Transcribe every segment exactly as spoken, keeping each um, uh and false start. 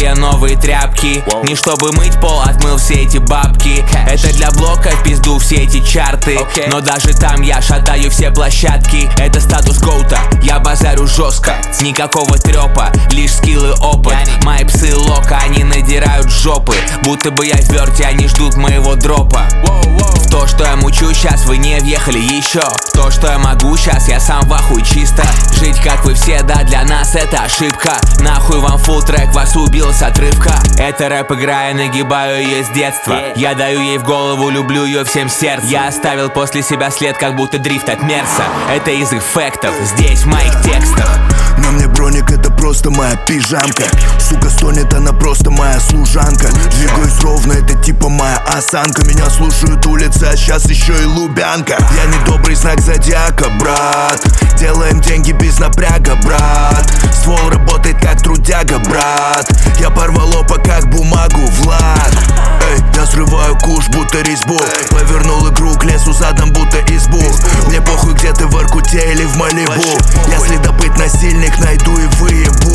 себе новые тряпки. Не чтобы мыть пол, отмыл все эти бабки. Это для блока в пизду все эти чарты. Но даже там я шатаю все площадки. Это статус гоута, я базарю жестко. Никакого трепа, лишь скиллы, опыт. Мои псы лока, они надирают жопы. Будто бы я в верте, они ждут моего дропа. В то, что я мучу сейчас, вы не въехали еще. В то, что я могу сейчас, я сам в ахуй чисто. Жить как вы все, да, для нас это ошибка. Нахуй вам фулл трек, вас убил с отрывка. Это рэп игра, я нагибаю ее с детства. Я даю ей в голову, люблю ее всем сердцем. Я оставил после себя след, как будто дрифт от Мерса. Это из эффектов, здесь в моих текстах. На мне броник, это просто моя пижамка. Сука стонет, она просто моя служанка. Двигаюсь ровно, это типа моя осанка. Меня слушают улицы, а сейчас еще и Лубянка. Я не добрый знак зодиака, брат. Делаем деньги без напряга, брат. Ствол работает как трудяга, брат. Я порвал опа как бумагу, Влад. Эй, я срываю куш, будто резьбу. Повернул игру к лесу задом, будто избу. Мне похуй, где ты в Иркуте или в Малибу. Если добыть насильник, найду и выебу.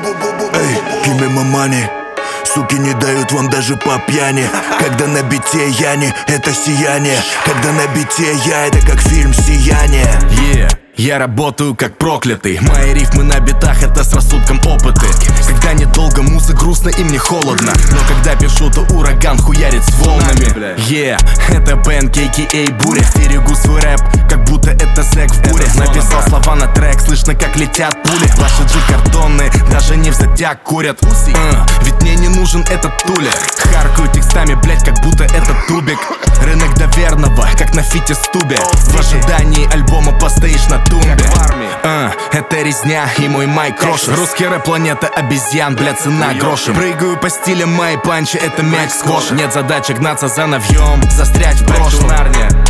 Эй, give me my money. Суки не дают вам даже по пьяни. Когда на бите я не, это сияние. Когда на бите я, это как фильм «Сияние». Yeah. Я работаю как проклятый. Мои рифмы на битах, это с рассудком опыты. Когда недолго музы грустно и мне холодно. Но когда пишу, то ураган хуярит с волнами. Yeah, это Бен, кей кей эй Буря. Стерегу свой рэп, как будто это зэк в буре. Написал слова на трек, слышно как летят пули. Ваши джи картонные, даже не в зодиак курят. uh, Ведь мне не нужен этот тулер. Харкаю текстами, блять, как будто это тубик. Рынок доверного, как на фите стубе. В ожидании альбома постоишь на тумбе. uh, Это резня и мой майк крошит. Русский рэп, планета обезьян, бля, цена грошем. Прыгаю по стилям мои панчи, это мяч сквош. Нет задачи гнаться за навьем, застрять в прошлом.